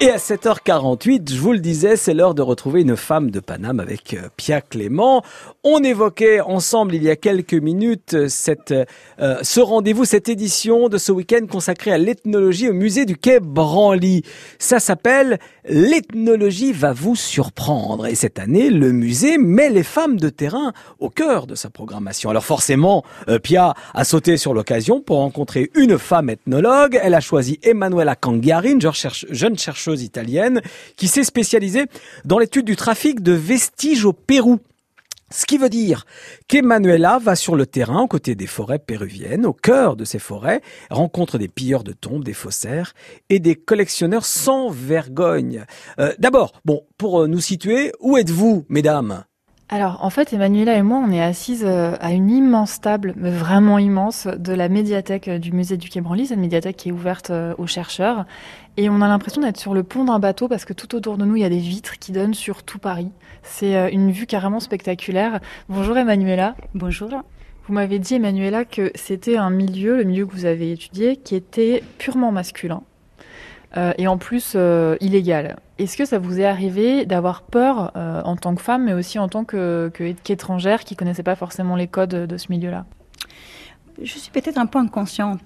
Et à 7h48, je vous le disais, c'est l'heure de retrouver une femme de Paname avec Pia Clément. On évoquait ensemble il y a quelques minutes ce rendez-vous, cette édition de ce week-end consacrée à l'ethnologie au musée du Quai Branly. Ça s'appelle « L'ethnologie va vous surprendre ». Et cette année, le musée met les femmes de terrain au cœur de sa programmation. Alors forcément, Pia a sauté sur l'occasion pour rencontrer une femme ethnologue. Elle a choisi Emanuela Cangiarin, jeune chercheuse italienne qui s'est spécialisée dans l'étude du trafic de vestiges au Pérou. Ce qui veut dire qu'Emanuela va sur le terrain aux côtés des forêts péruviennes, au cœur de ces forêts, rencontre des pilleurs de tombes, des faussaires et des collectionneurs sans vergogne. D'abord, pour nous situer, où êtes-vous, mesdames ? Alors, en fait, Emanuela et moi, on est assises à une immense table, mais vraiment immense, de la médiathèque du musée du Quai Branly. C'est une médiathèque qui est ouverte aux chercheurs. Et on a l'impression d'être sur le pont d'un bateau parce que tout autour de nous, il y a des vitres qui donnent sur tout Paris. C'est une vue carrément spectaculaire. Bonjour Emanuela. Bonjour. Vous m'avez dit, Emanuela, que c'était un milieu, le milieu que vous avez étudié, qui était purement masculin. Et en plus illégal. Est-ce que ça vous est arrivé d'avoir peur en tant que femme, mais aussi en tant qu'étrangère qui connaissait pas forcément les codes de ce milieu-là ? Je suis peut-être un peu inconsciente,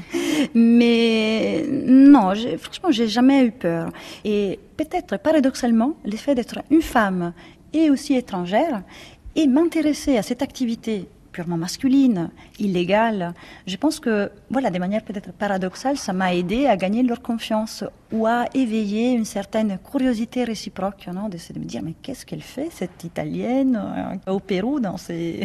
mais non, franchement, j'ai jamais eu peur. Et peut-être, paradoxalement, le fait d'être une femme et aussi étrangère et m'intéresser à cette activité purement masculine, illégale. Je pense que, de manière peut-être paradoxale, ça m'a aidé à gagner leur confiance ou à éveiller une certaine curiosité réciproque, non, de me dire, mais qu'est-ce qu'elle fait, cette Italienne, au Pérou, dans ces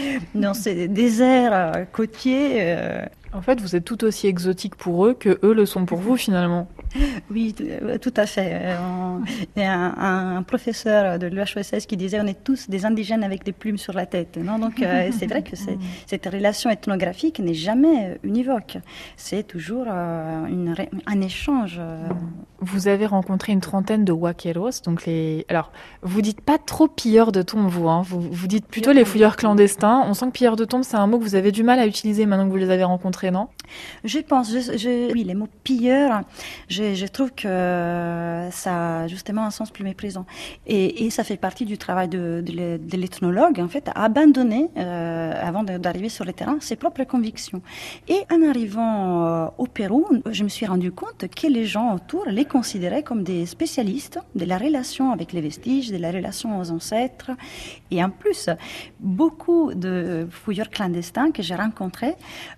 déserts côtiers En fait, vous êtes tout aussi exotique pour eux que eux le sont pour vous, finalement. Oui, tout à fait. Il y a un professeur de l'UHESS qui disait on est tous des indigènes avec des plumes sur la tête. Non, donc c'est vrai que cette relation ethnographique n'est jamais univoque. C'est toujours un échange. Vous avez rencontré une trentaine de huaqueros, donc alors vous dites pas trop pilleurs de tombes, vous, hein. Vous dites plutôt les fouilleurs clandestins. On sent que pilleurs de tombes, c'est un mot que vous avez du mal à utiliser maintenant que vous les avez rencontrés, non ? Je pense, oui, les mots pilleurs, je trouve que ça a justement un sens plus méprisant. Et ça fait partie du travail de l'ethnologue, en fait, à abandonner, avant d'arriver sur le terrain, ses propres convictions. Et en arrivant au Pérou, je me suis rendu compte que les gens autour les considéraient comme des spécialistes de la relation avec les vestiges, de la relation aux ancêtres. Et en plus, beaucoup de fouilleurs clandestins que j'ai rencontrés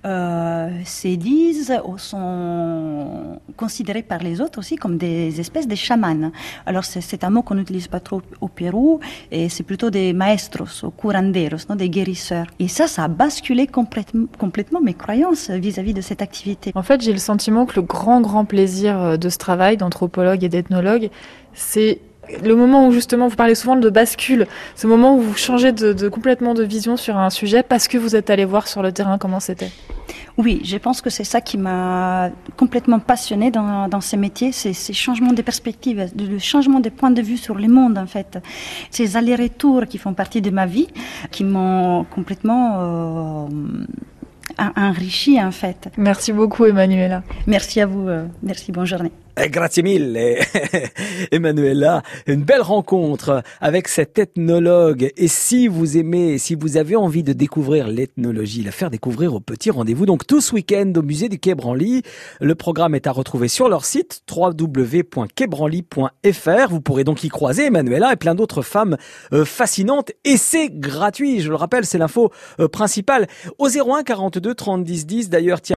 se disent ou sont considérés par les autres aussi comme des espèces de chamans. Alors c'est un mot qu'on n'utilise pas trop au Pérou et c'est plutôt des maestros ou curanderos, non, des guérisseurs. Et ça a basculé complètement mes croyances vis-à-vis de cette activité. En fait, j'ai le sentiment que le grand plaisir de ce travail d'anthropologue et d'ethnologue, c'est le moment où justement vous parlez souvent de bascule, ce moment où vous changez complètement de vision sur un sujet parce que vous êtes allé voir sur le terrain comment c'était. Oui, je pense que c'est ça qui m'a complètement passionnée dans ces métiers, ces changements de perspective, le changement de point de vue sur le monde en fait. Ces allers-retours qui font partie de ma vie, qui m'ont complètement enrichi en fait. Merci beaucoup Emanuela. Merci à vous, merci, bonne journée. Grazie mille, Emanuela. Une belle rencontre avec cet ethnologue. Et si vous aimez, si vous avez envie de découvrir l'ethnologie, la faire découvrir au petit rendez-vous, donc tout ce week-end au musée du Quai Branly. Le programme est à retrouver sur leur site www.quaibranly.fr. Vous pourrez donc y croiser Emanuela et plein d'autres femmes fascinantes. Et c'est gratuit, je le rappelle, c'est l'info principale. Au 01 42 30 10 10, d'ailleurs, tiens.